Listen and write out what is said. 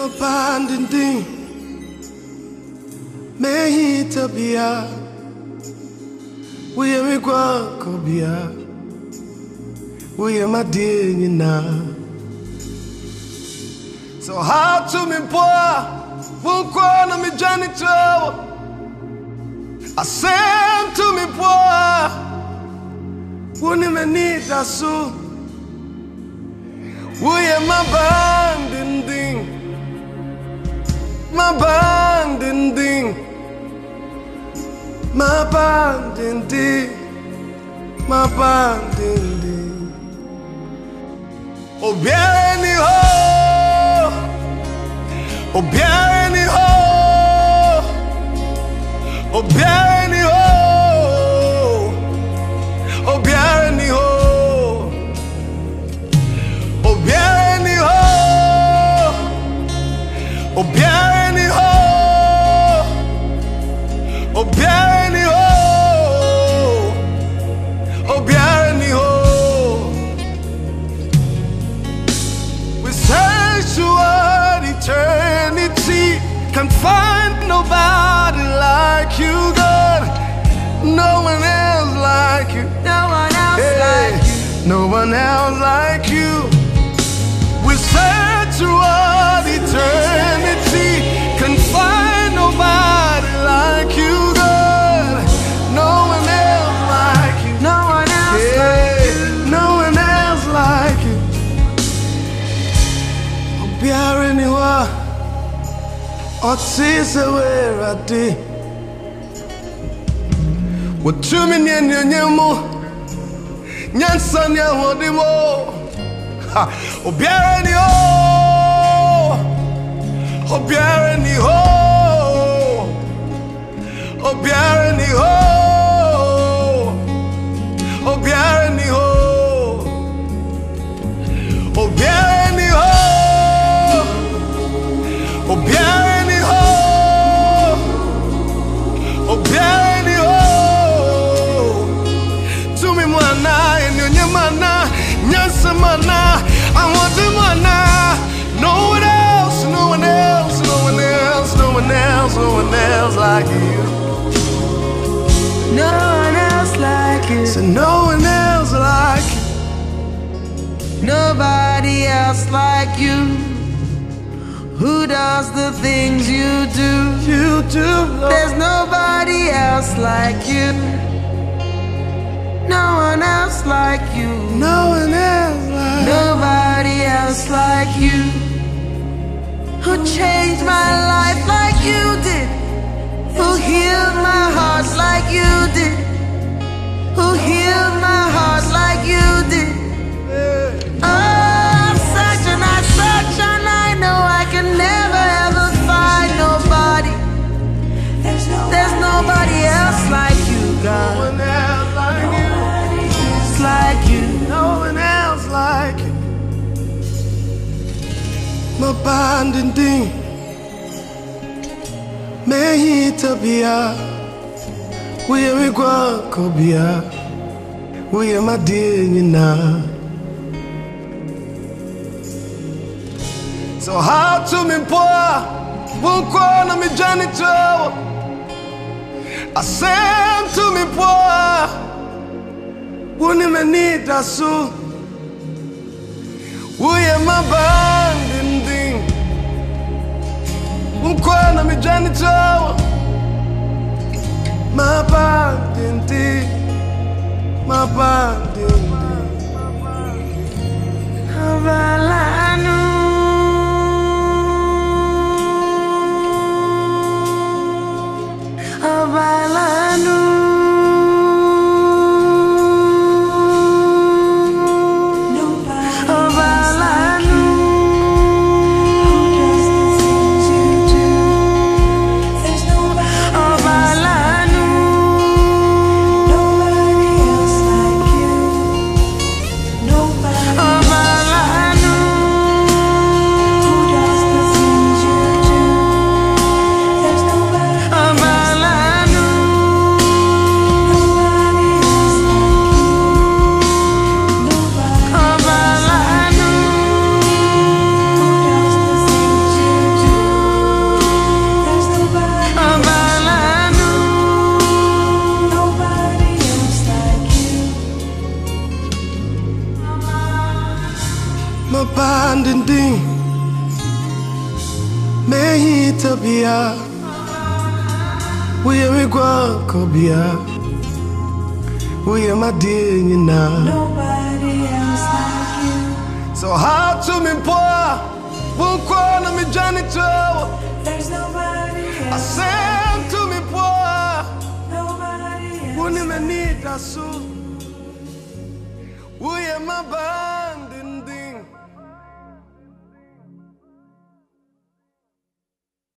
Mabandindi Mehita bia We are kwako bia We are madini na So how to me poa Wukwa na mijani trawa I send to me poa Wuni menita su We are mabandindi Mabandindi Mabandindi Mabandindi Obiani ho Obiani ho Obiani ho Obiani ho Obiani ho Obiani ho Obiani ho Obiani ho We search toward eternity Can't find nobody like you, God. No one else like you. No one else like you. No one else like you. We search toward eternity. Can't find nobody like you, God. No one else like you. No one else like you. No one else like you. Obiara niwa, otise werade. Wotumi nyenyemo, nyansa nya hodimo. Obiara ni ho, Obiara ni ho, Obiara ni ho, Obiara ni ho, Obiara ni ho, Obiara ni ho, Obiara ni ho. Tumi mwana, enyonye mana, nyansa mana, I want the mana. No one else, no one else, no one else, no one else, no one else like you. No one else like you. So no one else like you. Nobody else like you. Who does the things you do? You do, Lord. There's nobody else like you. No one else like you. No one else like Nobody else like you. Who changed my life like you did. Who healed my heart like you did. Who healed my heart like you did. Oh, such and I know I can never ever find nobody. There's nobody else like you, God. no one else like you. It's like you. No one else like you. Mabandindi Mehita bia We are kwako bia We are madini na So how to me poa Wukwa na mijani trawa I send to me poa Wuni menita su We are mabandindi Wukwa na mijani trawa Mabandindi Mabandindi Abalanu, Abalanu, Abalanu. Who does the things you do? There's nobody Abalanu. Nobody else like you. mapandinding mehitabia we are kobia we are madina. Nobody else like you. So how to me poor won't me janitor. There's nobody I else. said to me poor Nobody else. won't me need a suit. We are my body.